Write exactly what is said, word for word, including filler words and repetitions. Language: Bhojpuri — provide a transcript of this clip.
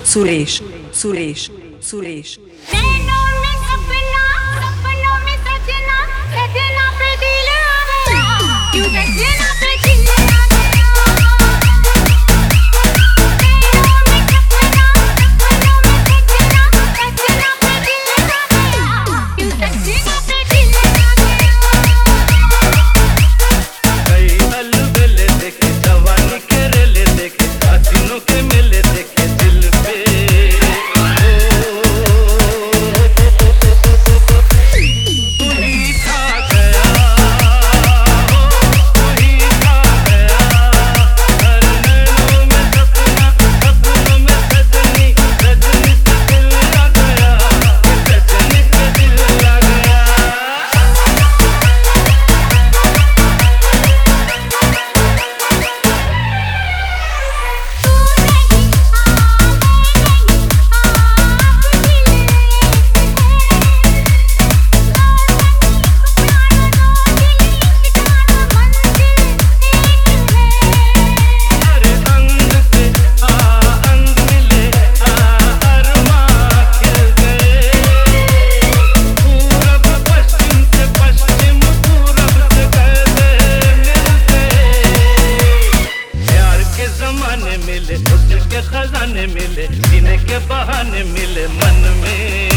सुरेश सुरेश सुरेश नैनों में सपना सपनों में सजना सजना पे दिल आ गया क्यों सजना पे दिल आ गया नैनों में सपना सपनों में सजना सजना पे दिल आ गया क्यों सजना पे दिल आ गया कई अलबेले देखे जवानी के रेले देखे हसीनों के मेले देखे दिल पे मिले उसके खजाने मिले जीने के बहाने मिले मन में